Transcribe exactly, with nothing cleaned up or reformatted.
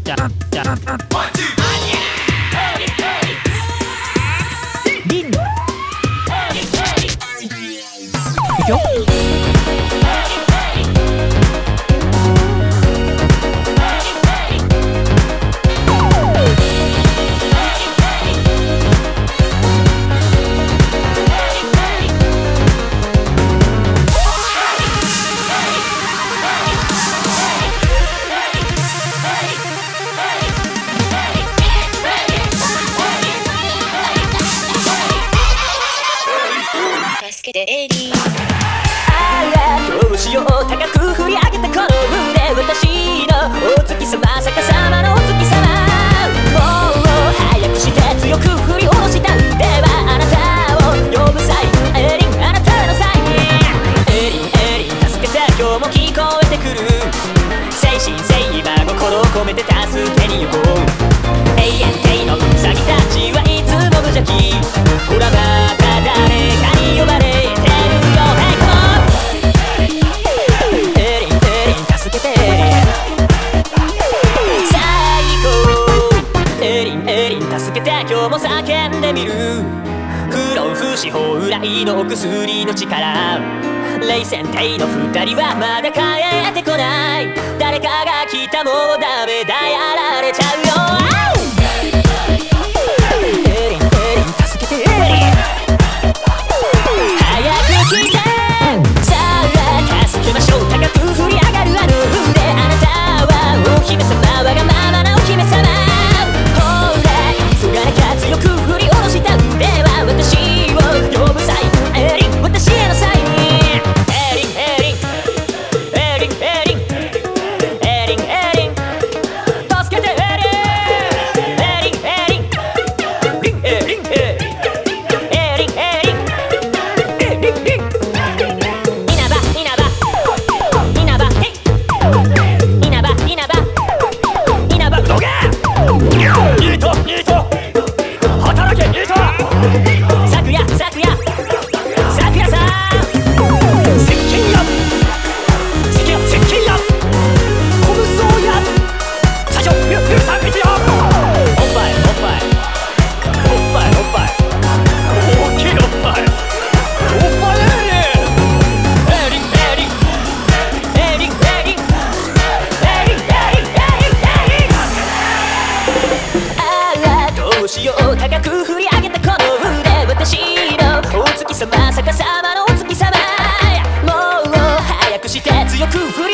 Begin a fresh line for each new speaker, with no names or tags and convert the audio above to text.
じゃじゃリンいくよ。
助けてエリー。
あらどうしよう高く振り上げたこの腕、私のお月様逆さまのお月様、もう早くして強く振り下ろした腕はあなたを呼ぶサイン、エリンあなたのサイン、エリンエリン助けて今日も聞こえてくる、誠心誠意真心を込めて助けに行こう、永遠帝のウサギたちはいつも無邪気、ほらまた誰かに呼ばれてるよ、hey come on エリンエリン助けてエリン最高、エリンエリン助けて今日も叫んでみる、不老不死蓬莱の薬の力、冷戦帝の二人はまだ帰ってこない、誰かが来たもうダメだやられちゃうよ、エリンエリン助けてエリン早く来て、さあ助けましょう高く振り上がるあの腕、あなたはお姫様わがままなお姫様、ほら急がなきゃ強く振り下ろした腕は私を呼ぶサイン、エリン私へのサイン、エリンエリンエリンエリンエリンエリン助けてエリンエリンエリンリンエリンエリンエリンエリンエリンリン稲葉稲葉稲葉へい稲葉稲葉稲葉どけニートニート働けニート昨夜昨夜昨夜さん接近や接近接近やコブソーや最初ミュミュさん見てよ、おっぱいおっぱいおっぱいおっぱい大きいおっぱいおっぱいエリンエリンエリンエリンエリンエリンエリンエリンエリンあらどうしよう高く振り上げたこの腕、私のお月様逆さまのお月様、もう早くして強く振り